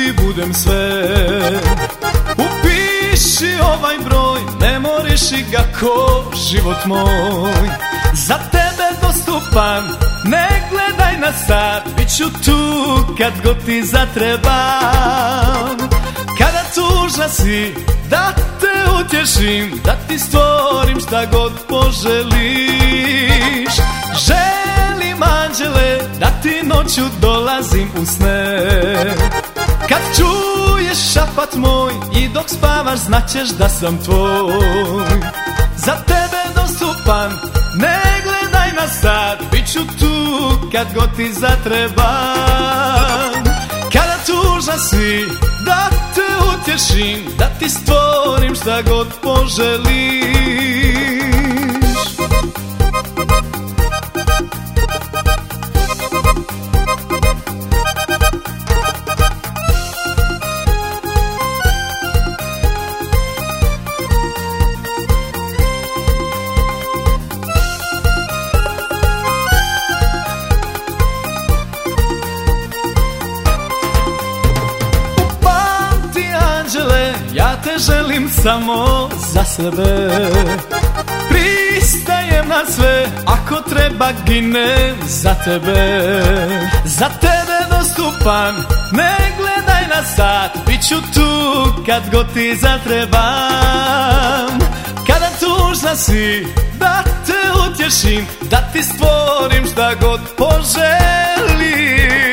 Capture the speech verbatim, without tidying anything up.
ti budem sve. Upiši ovaj broj, memoriši ga ko život moj. Za tebe dostupan, ne gledaj na sat, bit ću tu kad god ti zatrebam. Kada tužna si, da te utješim, da ti stvorim šta god poželiš. Želim, anđele, da ti noću dolazim u sne. Kad čuješ šapat moj i dok spavaš, znaćeš da sam tvoj. Za tebe dostupan, ne gledaj na sat, bit ću tu kad god ti zatrebam. Kada tužna si, da te utješim, da ti stvorim šta god poželiš. Ja te želim samo za sebe. Pristajem na sve, ako treba ginem za tebe. Za tebe dostupan, ne gledaj na sat, bit ću tu kad god ti zatrebam. Kada tužna si, da te utješim, da ti stvorim šta god poželim.